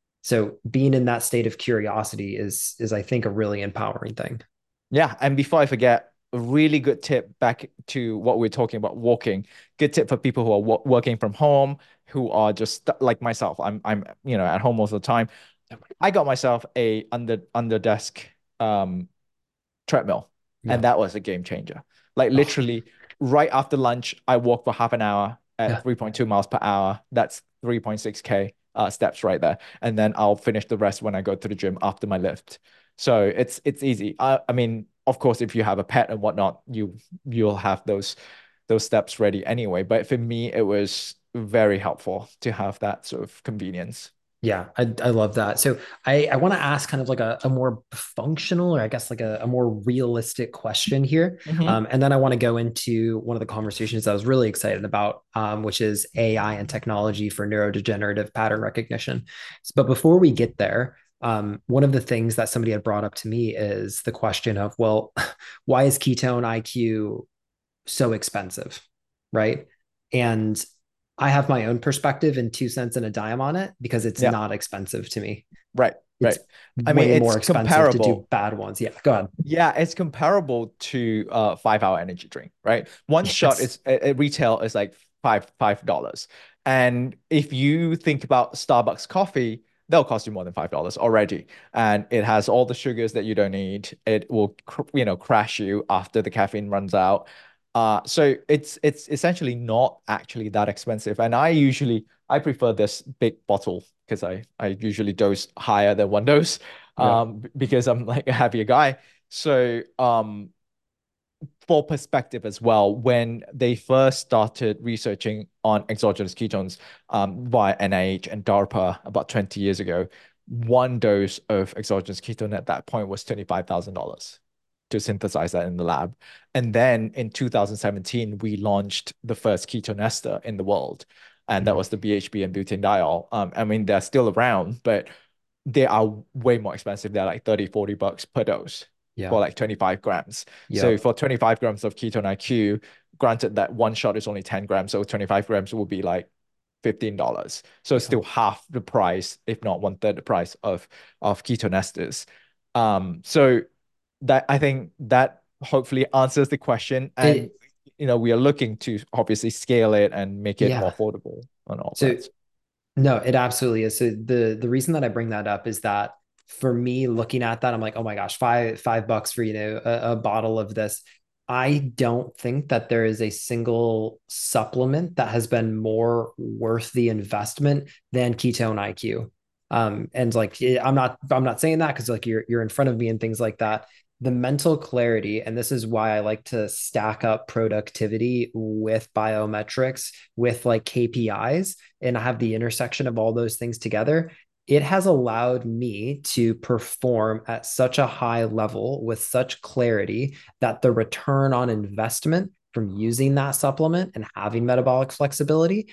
So being in that state of curiosity is I think a really empowering thing. Yeah, and before I forget, a really good tip back to what we're talking about, walking. Good tip for people who are working from home, who are just like myself. I'm at home most of the time. I got myself a under desk um treadmill, Yeah. and that was a game changer. Like Oh, literally right after lunch, I walk for half an hour at yeah. 3.2 miles per hour. That's 3.6K steps right there. And then I'll finish the rest when I go to the gym after my lift. So it's easy. I mean, of course, if you have a pet and whatnot, you'll have those steps ready anyway. But for me, it was very helpful to have that sort of convenience. Yeah, I love that. So I want to ask kind of like a more functional, or I guess like a more realistic question here. Hmm. And then I want to go into one of the conversations I was really excited about, which is AI and technology for neurodegenerative pattern recognition. But before we get there, one of the things that somebody had brought up to me is the question of, well, why is ketone IQ so expensive? Right. And I have my own perspective and 2 cents and a dime on it because it's Yeah, not expensive to me. right, It's right. I mean, way it's more expensive to do comparable. bad ones. Yeah, go ahead. Yeah, it's comparable to 5 hour energy drink, right? One shot Yes. is at retail is like $5. And if you think about Starbucks coffee, they'll cost you more than $5 already. And it has all the sugars that you don't need. It will crash you after the caffeine runs out. So it's essentially not actually that expensive. And I prefer this big bottle because I usually dose higher than one dose Yeah. because I'm like a heavier guy. So, for perspective as well, when they first started researching on exogenous ketones by NIH and DARPA about 20 years ago, one dose of exogenous ketone at that point was $25,000 to synthesize that in the lab. And then in 2017, we launched the first ketone ester in the world. And that Mhm. was the BHB and butanediol. I mean, they're still around, but they are way more expensive. They're like 30, $40 per dose Yeah. for like 25 grams. So Yep. for 25 grams of ketone IQ, granted that one shot is only 10 grams, so 25 grams will be like $15. So it's Yeah. still half the price, if not one third the price of ketone esters. So that I think that hopefully answers the question. And It, we are looking to obviously scale it and make it more yeah. affordable and all So that. no, it absolutely is. So the reason that I bring that up is that for me, looking at that, I'm like, oh my gosh, $5 for a bottle of this. I don't think that there is a single supplement that has been more worth the investment than ketone IQ. And like I'm not saying that because like you're in front of me and things like that. The mental clarity, and this is why I like to stack up productivity with biometrics, with like KPIs, and I have the intersection of all those things together. It has allowed me to perform at such a high level with such clarity that the return on investment from using that supplement and having metabolic flexibility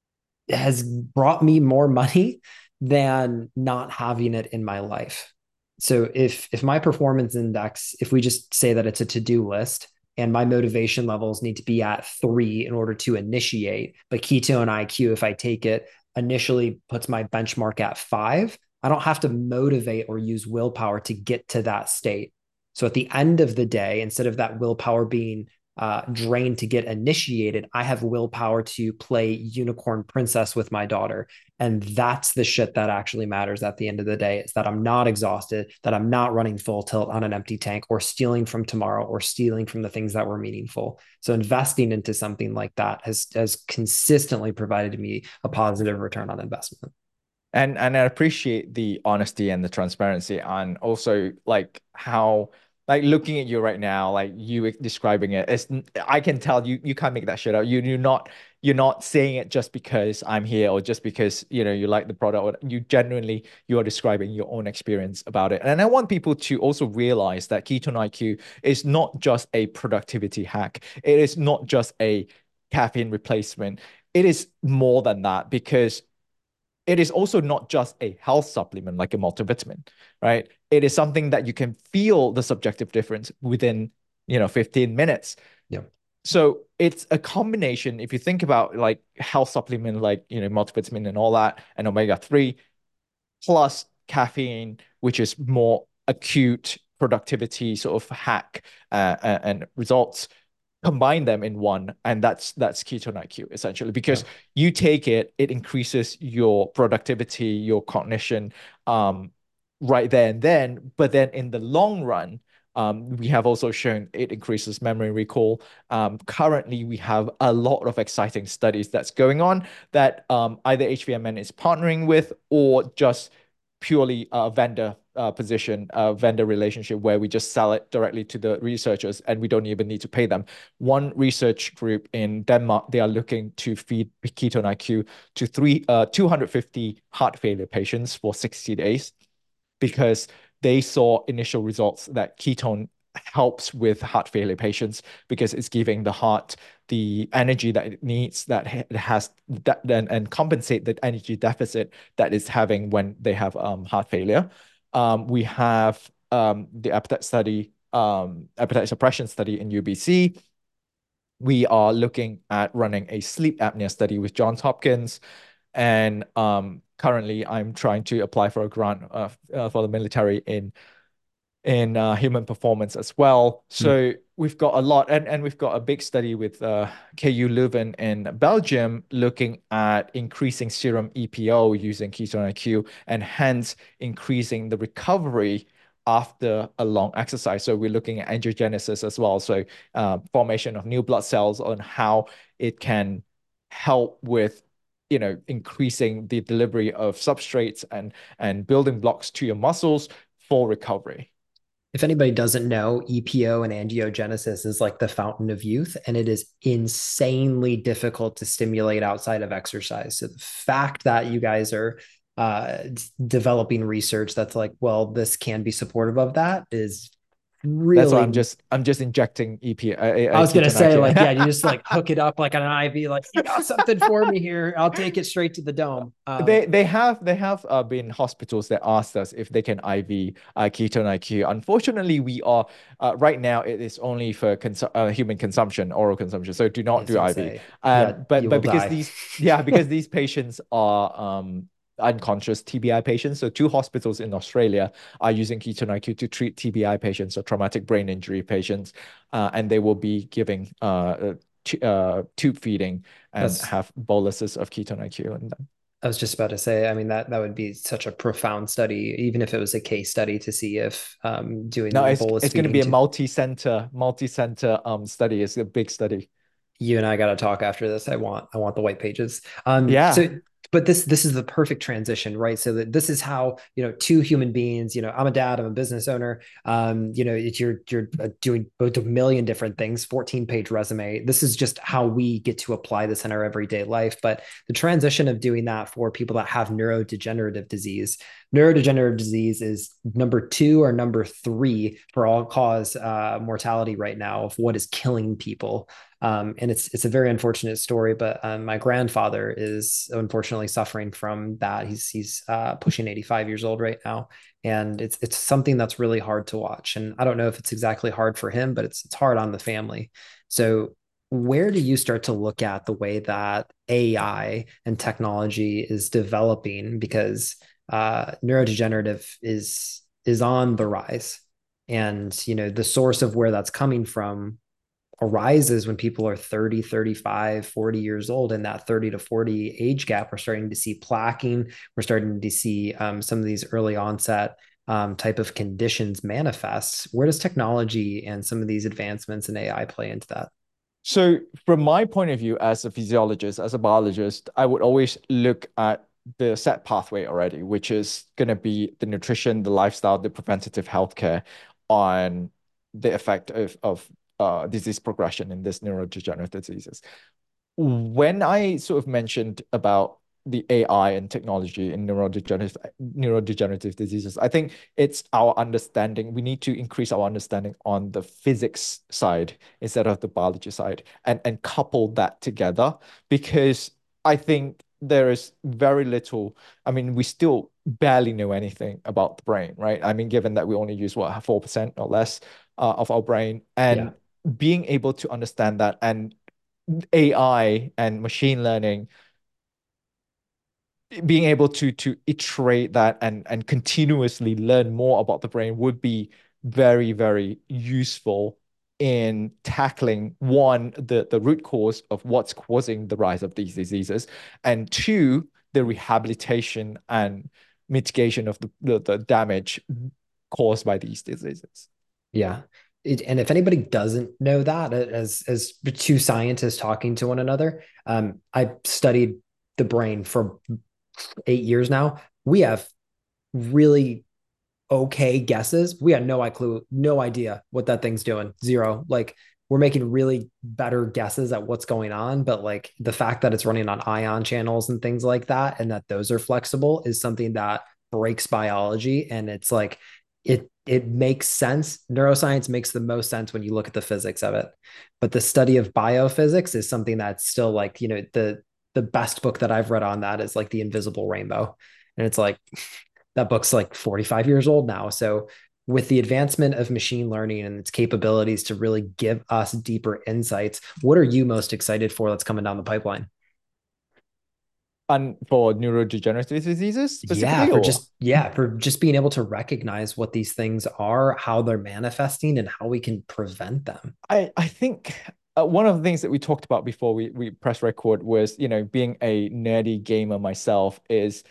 has brought me more money than not having it in my life. So if my performance index, if we just say that it's a to-do list and my motivation levels need to be at 3 in order to initiate, but ketone IQ, if I take it, initially puts my benchmark at 5, I don't have to motivate or use willpower to get to that state. So at the end of the day, instead of that willpower being drained to get initiated, I have willpower to play unicorn princess with my daughter. And that's the shit that actually matters at the end of the day, is that I'm not exhausted, that I'm not running full tilt on an empty tank or stealing from tomorrow or stealing from the things that were meaningful. So investing into something like that has consistently provided me a positive return on investment. And I appreciate the honesty and the transparency, and also like how, like looking at you right now, like you describing it, it's, I can tell you can't make that shit up. You're not saying it just because I'm here or just because you like the product. Or you genuinely, you are describing your own experience about it. And I want people to also realize that Ketone IQ is not just a productivity hack. It is not just a caffeine replacement. It is more than that, because it is also not just a health supplement like a multivitamin, right? It is something that you can feel the subjective difference within, 15 minutes. Yeah. So it's a combination. If you think about like health supplement, like, multivitamin and all that, and omega-3 plus caffeine, which is more acute productivity sort of hack and results, combine them in one, and that's ketone IQ essentially, Yeah. because you take it, it increases your productivity, your cognition, um, right there and then. But then in the long run, we have also shown it increases memory recall. Currently, we have a lot of exciting studies that's going on that either HVMN is partnering with, or just purely a vendor position, a vendor relationship, where we just sell it directly to the researchers and we don't even need to pay them. One research group in Denmark, they are looking to feed Ketone IQ to 250 heart failure patients for 60 days, because they saw initial results that ketone helps with heart failure patients, because it's giving the heart the energy that it needs, that it has that, and compensate the energy deficit that it's having when they have heart failure. We have the appetite suppression study in UBC. We are looking at running a sleep apnea study with Johns Hopkins. And currently, I'm trying to apply for a grant for the military in human performance as well. Mm. So we've got a lot, and we've got a big study with KU Leuven in Belgium, looking at increasing serum EPO using Ketone IQ, and hence increasing the recovery after a long exercise. So we're looking at angiogenesis as well. So formation of new blood cells, on how it can help with increasing the delivery of substrates and building blocks to your muscles for recovery. If anybody doesn't know, EPO and angiogenesis is like the fountain of youth, and it is insanely difficult to stimulate outside of exercise. So the fact that you guys are developing research that's like, well, this can be supportive of that is That's why I'm really. just I'm just injecting EP I was gonna ketone say, like, yeah, you IQ. just like hook it up like an IV, like you got something for me here. I'll take it straight to the dome. They have been hospitals that asked us if they can IV ketone IQ. Unfortunately, we are right now, it is only for human consumption, oral consumption. So do I not was do gonna IV. say, yeah, But you will because die. these, yeah, because these patients are unconscious TBI patients. So two hospitals in Australia are using ketone IQ to treat TBI patients, or traumatic brain injury patients, and they will be giving tube feeding and That's have boluses of ketone IQ in them. I was just about to say, I mean, that would be such a profound study, even if it was a case study to see if No, doing it's bolus it's going to feeding be a to multi-center study. It's a big study. you and I got to talk after this. I want the white pages. Yeah. But this is the perfect transition, right? So that this is how two human beings. I'm a dad. I'm a business owner. You're doing both a million different things. 14-page resume. This is just how we get to apply this in our everyday life. But the transition of doing that for people that have neurodegenerative disease. Neurodegenerative disease is number 2 or number 3 for all cause mortality right now of what is killing people. And it's a very unfortunate story, but my grandfather is unfortunately suffering from that. He's pushing 85 years old right now, and it's something that's really hard to watch. And I don't know if it's exactly hard for him, but it's hard on the family. So where do you start to look at the way that AI and technology is developing? Because neurodegenerative is on the rise, and the source of where that's coming from arises when people are 30, 35, 40 years old. And that 30 to 40 age gap, we're starting to see plaquing. We're starting to see some of these early onset type of conditions manifest. Where does technology and some of these advancements in AI play into that? So, from my point of view, as a physiologist, as a biologist, I would always look at the set pathway already, which is going to be the nutrition, the lifestyle, the preventative healthcare on the effect of disease progression in this neurodegenerative diseases. When I sort of mentioned about the AI and technology in neurodegenerative diseases, I think it's our understanding. We need to increase our understanding on the physics side instead of the biology side, and couple that together, because I think there is very little. I mean, we still barely know anything about the brain, right? I mean, given that we only use what, 4% or less of our brain, Yeah. and being able to understand that, and AI and machine learning being able to iterate that and continuously learn more about the brain would be very, very useful in tackling, one, the root cause of what's causing the rise of these diseases, and two, the rehabilitation and mitigation of the damage caused by these diseases. Yeah. And if anybody doesn't know that, as two scientists talking to one another, I studied the brain for 8 years now. We have really okay guesses. We had no idea what that thing's doing. Zero. Like we're making really better guesses at what's going on, but like the fact that it's running on ion channels and things like that, and that those are flexible is something that breaks biology. And it's like it makes sense. Neuroscience makes the most sense when you look at the physics of it. But the study of biophysics is something that's still like, the best book that I've read on that is like The Invisible Rainbow. And it's like that book's like 45 years old now. So with the advancement of machine learning and its capabilities to really give us deeper insights, what are you most excited for that's coming down the pipeline? And for neurodegenerative diseases Yeah, specifically, or for just being able to recognize what these things are, how they're manifesting, and how we can prevent them. I think one of the things that we talked about before we press record was, being a nerdy gamer myself,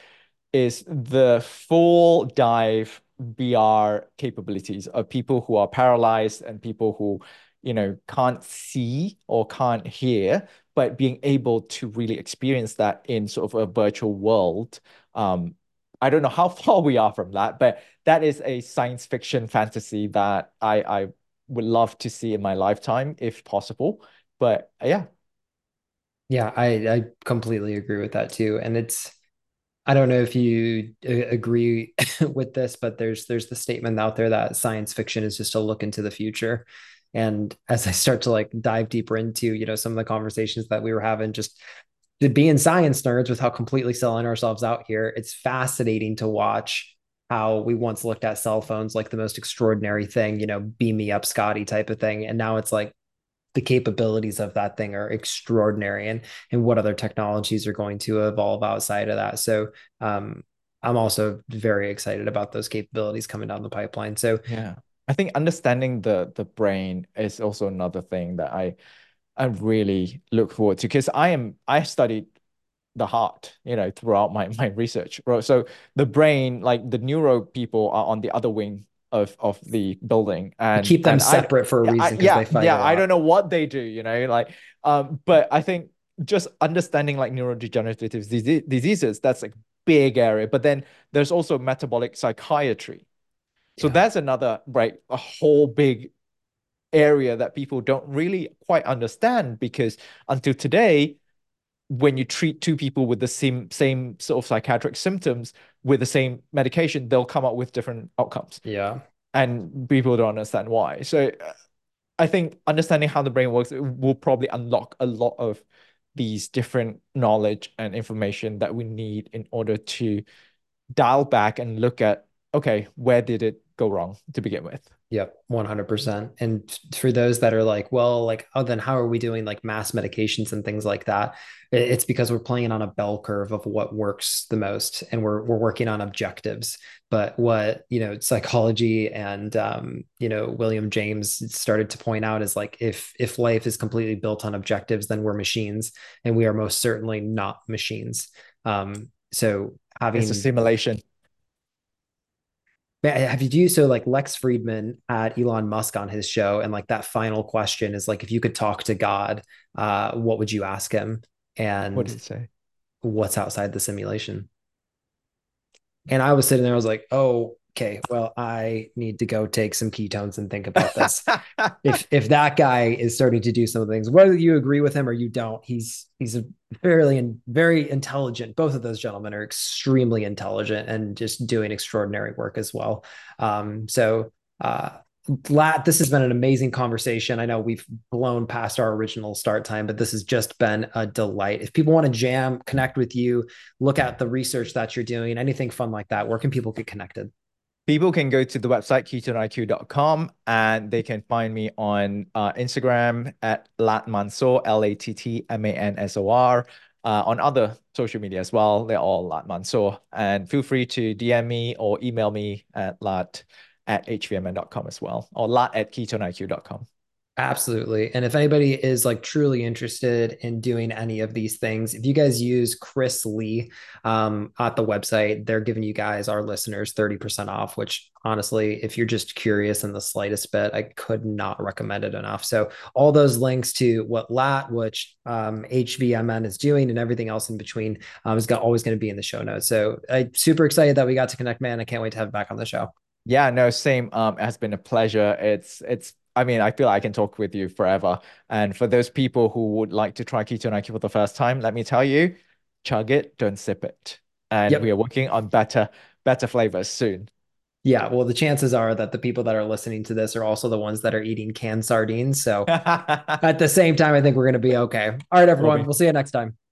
is the full dive VR capabilities of people who are paralyzed and people who, can't see or can't hear, but being able to really experience that in sort of a virtual world. I don't know how far we are from that, but that is a science fiction fantasy that I would love to see in my lifetime if possible. But yeah. Yeah, I completely agree with that too. And I don't know if you agree with this, but there's the statement out there that science fiction is just a look into the future. And as I start to like dive deeper into, some of the conversations that we were having, just being science nerds with how completely selling ourselves out here, it's fascinating to watch how we once looked at cell phones like the most extraordinary thing, beam me up, Scotty type of thing. And now it's like the capabilities of that thing are extraordinary, and what other technologies are going to evolve outside of that. So I'm also very excited about those capabilities coming down the pipeline. So Yeah. I think understanding the brain is also another thing that I really look forward to, because I studied the heart, throughout my research. Right? So the brain, like the neuro people are on the other wing of the building. I And keep them I separate for a yeah, reason because yeah, they fight a yeah, I lot. don't know what they do, like but I think just understanding like neurodegenerative diseases, that's like big area. But then there's also metabolic psychiatry. So Yeah. that's another, right, a whole big area that people don't really quite understand, because until today, when you treat two people with the same sort of psychiatric symptoms with the same medication, they'll come up with different outcomes, Yeah. and people don't understand why. So I think understanding how the brain works will probably unlock a lot of these different knowledge and information that we need in order to dial back and look at, okay, where did it go wrong to begin with? Yep, 100%. And for those that are like, well, like, oh, then how are we doing like mass medications and things like that? It's because we're playing on a bell curve of what works the most, and we're working on objectives. But what, psychology and William James started to point out is like, if life is completely built on objectives, then we're machines, and we are most certainly not machines. So It's a having simulation. have you do so like Lex Friedman at Elon Musk on his show, and like that final question is like, if you could talk to God, what would you ask him? What And did it say? what's outside the simulation? And I was sitting there, I was like, oh, okay, well, I need to go take some ketones and think about this. If that guy is starting to do some of the things, whether you agree with him or you don't, he's a fairly and very intelligent. Both of those gentlemen are extremely intelligent and just doing extraordinary work as well. So Lat, this has been an amazing conversation. I know we've blown past our original start time, but this has just been a delight. If people want to jam, connect with you, look at the research that you're doing, anything fun like that, where can people get connected? People can go to the website ketoniq.com and they can find me on Instagram at Latmansor, Lattmansor. On other social media as well, they're all Latmansor. And feel free to DM me or email me at lat@hvmn.com as well, or lat@ketoniq.com. Absolutely. And if anybody is like truly interested in doing any of these things, if you guys use Chris Lee at the website, they're giving you guys, our listeners, 30% off, which honestly, if you're just curious in the slightest bit, I could not recommend it enough. So all those links to what LAT, which HVMN is doing, and everything else in between always going to be in the show notes. So I'm super excited that we got to connect, man. I can't wait to have you back on the show. Yeah, no, same. It has been a pleasure. I mean, I feel like I can talk with you forever. And for those people who would like to try Keto Nike for the first time, let me tell you, chug it, don't sip it. And we are Yep. working on better flavors soon. Yeah, well, the chances are that the people that are listening to this are also the ones that are eating canned sardines. So at the same time, I think we're going to be okay. All right, Will everyone. be. We'll see you next time.